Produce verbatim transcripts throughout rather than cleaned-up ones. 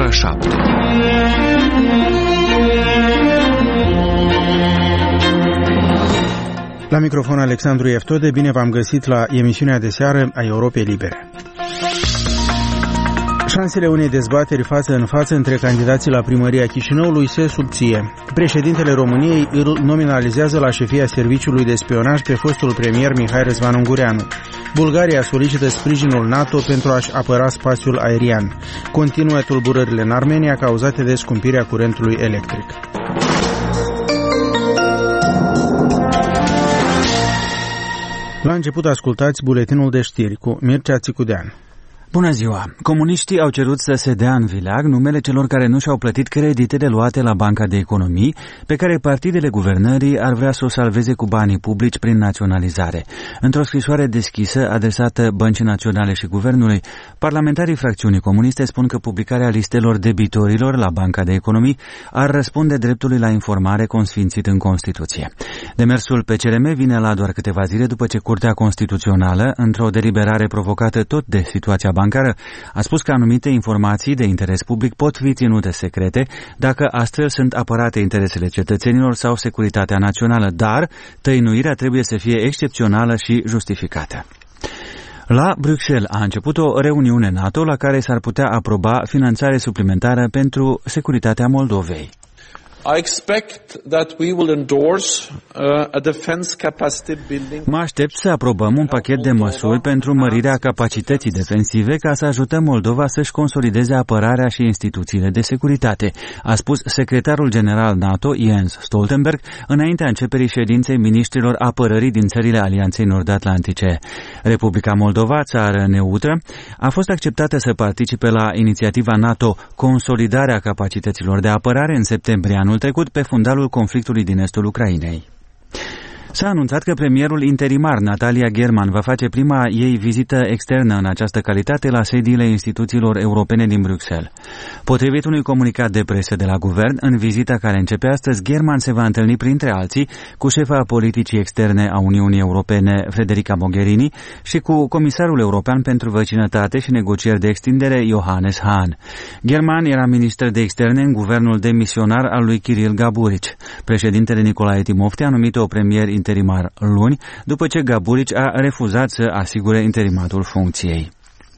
ora șapte. La microfon Alexandru Eftode, bine v-am găsit la emisiunea de seară a Europei Libere. Șansele unei dezbateri față în față între candidații la primăria Chișinăului se subție. Președintele României îl nominalizează la șefia Serviciului de Spionaj pe fostul premier Mihai Răzvan Ungureanu. Bulgaria solicită sprijinul NATO pentru a-și apăra spațiul aerian. Continuă tulburările în Armenia cauzate de scumpirea curentului electric. La început ascultați buletinul de știri cu Mircea Țicudean. Bună ziua! Comuniștii au cerut să se dea în vileag numele celor care nu și-au plătit creditele luate la Banca de Economii, pe care partidele guvernării ar vrea să o salveze cu banii publici prin naționalizare. Într-o scrisoare deschisă adresată Băncii Naționale și Guvernului, parlamentarii fracțiunii comuniste spun că publicarea listelor debitorilor la Banca de Economii ar răspunde dreptului la informare consfințit în Constituție. Demersul P C R M vine la doar câteva zile după ce Curtea Constituțională, într-o deliberare provocată tot de situația bancară, a spus că anumite informații de interes public pot fi ținute secrete dacă astfel sunt apărate interesele cetățenilor sau securitatea națională, dar tăinuirea trebuie să fie excepțională și justificată. La Bruxelles a început o reuniune NATO la care s-ar putea aproba finanțare suplimentară pentru securitatea Moldovei. I expect that we will endorse uh, a defense capacity building. Mă aștept să aprobăm un pachet de măsuri pentru mărirea capacității defensive ca să ajutăm Moldova să-și consolideze apărarea și instituțiile de securitate, a spus secretarul general NATO Jens Stoltenberg înaintea începerii ședinței miniștrilor apărării din țările Alianței Nord-Atlantice. Republica Moldova, țară neutră, a fost acceptată să participe la inițiativa NATO Consolidarea capacităților de apărare în septembrie anul trecut pe fundalul conflictului din estul Ucrainei. S-a anunțat că premierul interimar Natalia German va face prima ei vizită externă în această calitate la sediile instituțiilor europene din Bruxelles. Potrivit unui comunicat de presă de la guvern, în vizita care începe astăzi, German se va întâlni printre alții cu șefa politicii externe a Uniunii Europene, Federica Mogherini, și cu comisarul european pentru vecinătate și negocieri de extindere, Johannes Hahn. German era ministru de externe în guvernul demisionar al lui Kiril Gaburici. Președintele Nicolae Timofte a numit-o premier interimar luni, după ce Gaburici a refuzat să asigure interimatul funcției.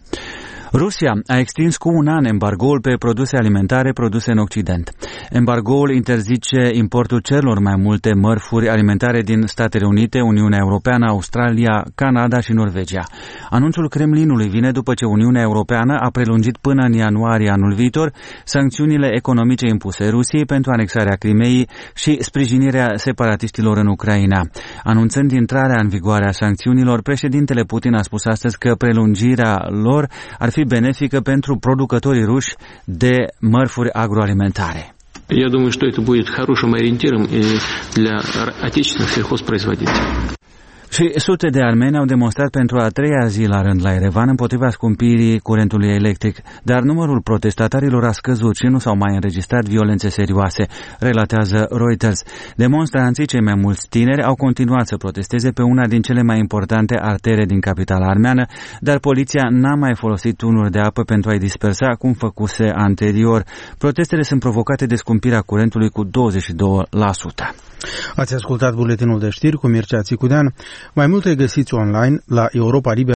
Rusia a extins cu un an embargoul pe produse alimentare produse în Occident. Embargoul interzice importul celor mai multe mărfuri alimentare din Statele Unite, Uniunea Europeană, Australia, Canada și Norvegia. Anunțul Kremlinului vine după ce Uniunea Europeană a prelungit până în ianuarie anul viitor sancțiunile economice impuse Rusiei pentru anexarea Crimeii și sprijinirea separatiștilor în Ucraina. Anunțând intrarea în vigoare a sancțiunilor, președintele Putin a spus astăzi că prelungirea lor ar fi benefică pentru producătorii ruși de mărfuri agroalimentare. Я думаю, что это будет хорошим ориентиром для отечественных сельхозпроизводителей. Și sute de armeni au demonstrat pentru a treia zi la rând la Erevan împotriva scumpirii curentului electric, dar numărul protestatarilor a scăzut și nu s-au mai înregistrat violențe serioase, relatează Reuters. Demonstranții, cei mai mulți tineri, au continuat să protesteze pe una din cele mai importante artere din capitala armeană, dar poliția n-a mai folosit tunuri de apă pentru a-i dispersa, cum făcuse anterior. Protestele sunt provocate de scumpirea curentului cu douăzeci și doi la sută. Ați ascultat buletinul de știri cu Mircea Țicudean. Mai multe găsiți online la Europa Liberă.